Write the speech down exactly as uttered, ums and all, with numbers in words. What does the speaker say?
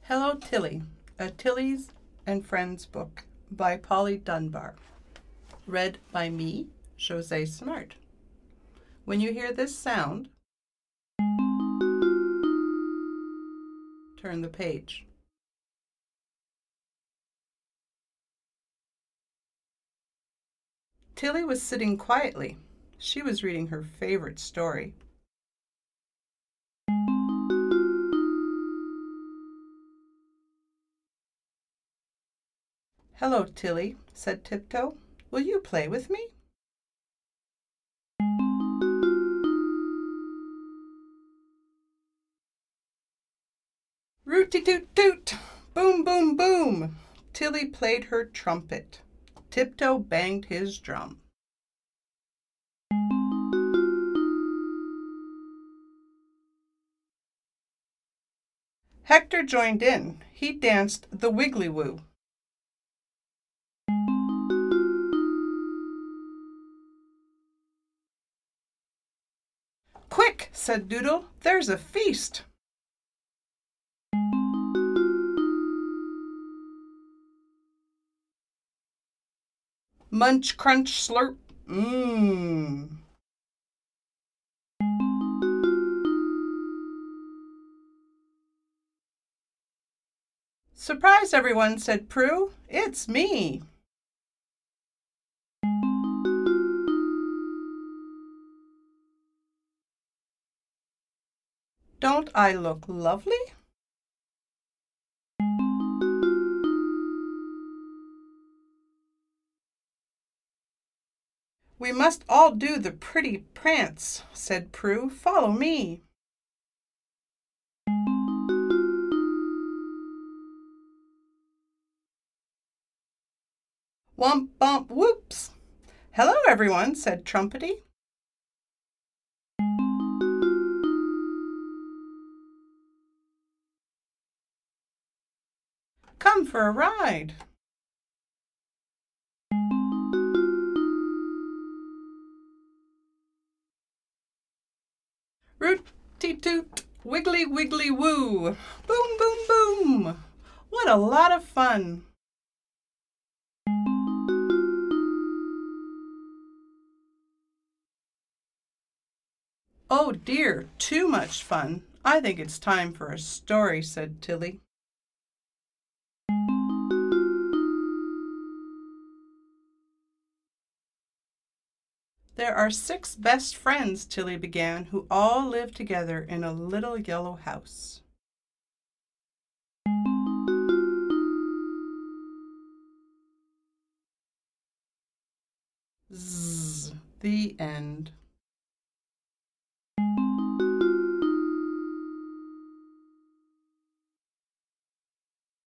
Hello, Tilly, a Tilly's and Friends book by Polly Dunbar. Read by me, Jose Smart. When you hear this sound, turn the page. Tilly was sitting quietly. She was reading her favorite story. "Hello, Tilly," said Tiptoe. "Will you play with me?" Root-toot-toot! Boom, boom, boom! Tilly played her trumpet. Tiptoe banged his drum. Hector joined in. He danced the Wiggly-Woo. "Quick," said Doodle, "there's a feast." Munch, crunch, slurp. Mmm. "Surprise, everyone," said Prue. "It's me." "Don't I look lovely?" "We must all do the pretty prance," said Prue. "Follow me." Womp, bump, whoops. "Hello, everyone," said Trumpety. "Come for a ride." Root-tee-toot, wiggly, wiggly, woo. Boom, boom, boom. What a lot of fun. "Oh dear, too much fun. I think it's time for a story," said Tilly. "There are six best friends," Tilly began, "who all live together in a little yellow house." Zzz, the end.